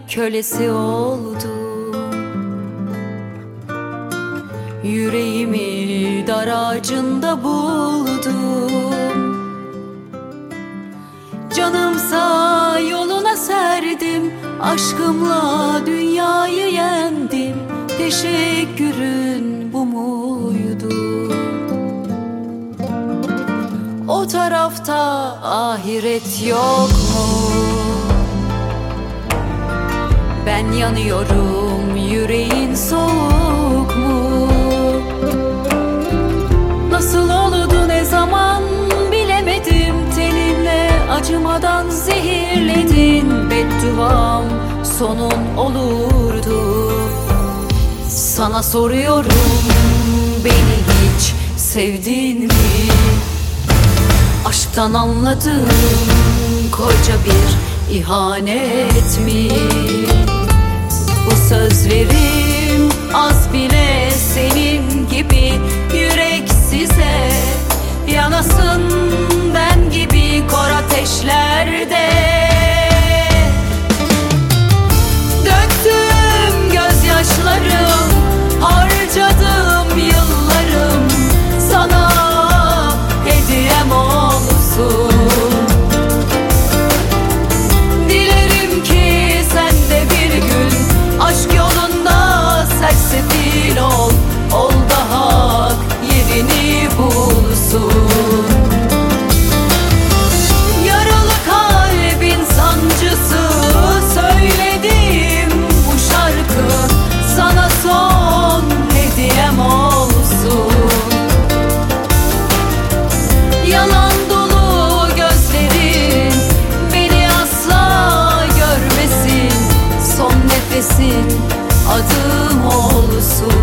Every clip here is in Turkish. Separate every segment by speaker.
Speaker 1: kölesi oldum. Yüreğimi dar ağacında buldum. Canımsa yoluna serdim, aşkımla dünyayı yendim. Teşekkürün bu muydu? O tarafta ahiret yok mu? Ben yanıyorum, yüreğin soğuk mu? Nasıl oldu, ne zaman bilemedim. Telinle acımadan zehirledin. Bedduam sonun olurdu. Sana soruyorum, beni hiç sevdin mi? Aşktan anladım, koca bir ihanet mi? Bu sözlerim az bile senin gibi yüreksize. Yanasın ben gibi kor ateşlerde. Döktüm gözyaşlarım, harcadım yıllarım. Sana hediyem olsun. Dilerim ki sen de bir gün aşk yolunda sersefil ol. Ol da hak yerini bulsun. Yaralı kalbin sancısı, söyledim bu şarkı sana son hediyem olsun. Yalan dolu gözlerin beni asla görmesin. Son nefesin adım olsun.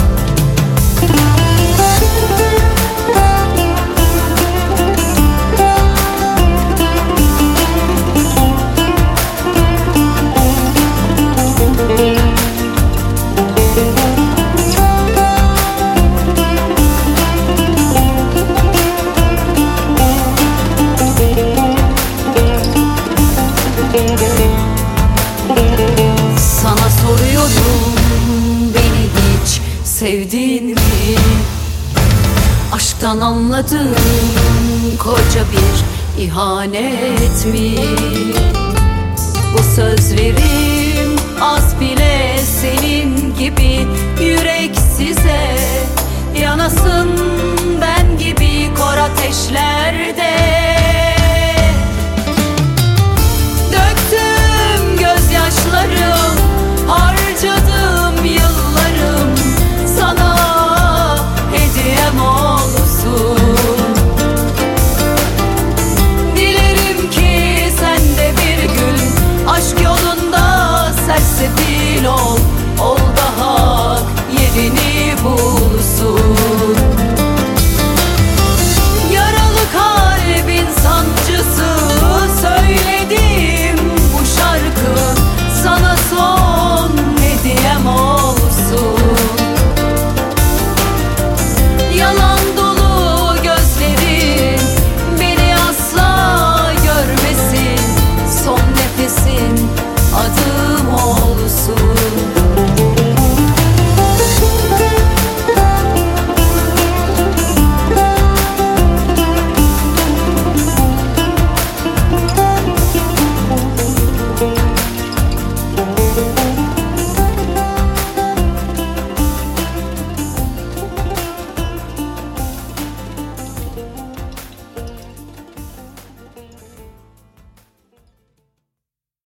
Speaker 1: Sana soruyorum, beni hiç sevdin mi? Aşktan anladım, koca bir ihanet mi? Bu sözlerim az bile senin gibi yüreksize. Yanasın